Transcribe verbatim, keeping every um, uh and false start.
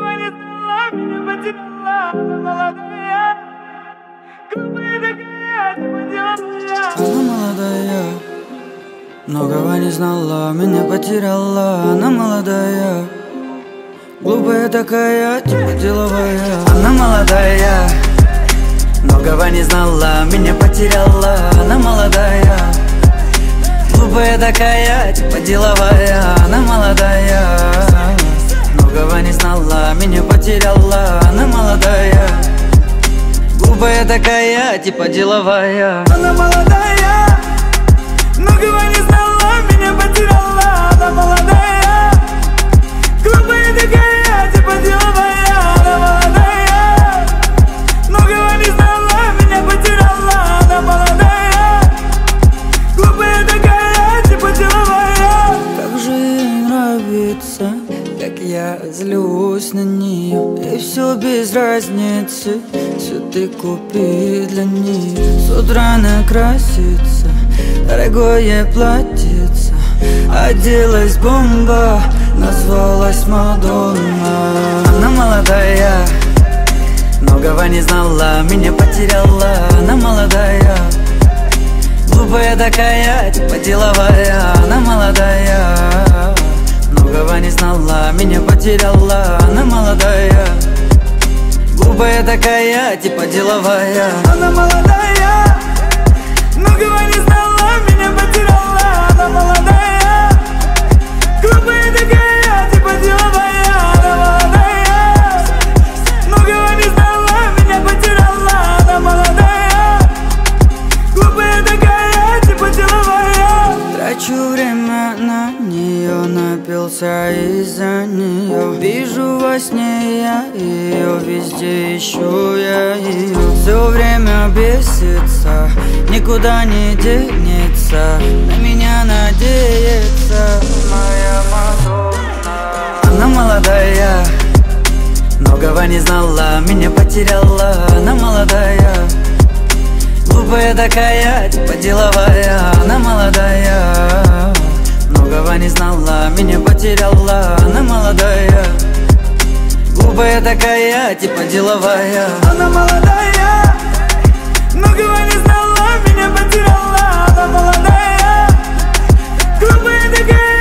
Многого не знала, меня потеряла, она молодая. Глупая такая, типа деловая. Она молодая, многого не знала, меня потеряла. Она молодая, глупая такая, типа деловая. Она молодая, многого не знала, меня потеряла. Она молодая, глупая такая, типа деловая. Она молодая, многого не знала, меня потеряла. Она молодая, глупая такая, типа деловая. Она молодая, многого не знала, меня потеряла. Она молодая, глупая такая, типа деловая. Она молодая, многого не знала, меня потеряла. Она молодая, глупая такая, типа деловая. Как же ей нравится, как я злюсь на нее. И все без разницы, цветы купи для нее. С утра накраситься, дорогое платьице, оделась бомба, назвалась Мадонна. Она молодая, многого не знала, меня потеряла. Она молодая, глупая такая, типа деловая. Она молодая, многого не знала, меня потеряла. Она молодая, глупая такая, типа деловая. Она молодая, многого не знала, меня потеряла. Она молодая, глупая такая, типа деловая. Она молодая, многого не знала, меня потеряла. Она молодая, глупая такая, типа деловая. Трачу время на нее, напился из-за нее. Вижу во сне я ее, везде ищу я ее. Все время бесится, никуда не денется, на меня надеется моя Мадонна. Она молодая, многого не знала, меня потеряла. Она молодая, глупая такая, типа деловая. Она молодая, многого не знала, меня потеряла. Она молодая, глупая такая, типа деловая. Она молодая, многого не знала, меня потеряла. Она молодая, глупая такая.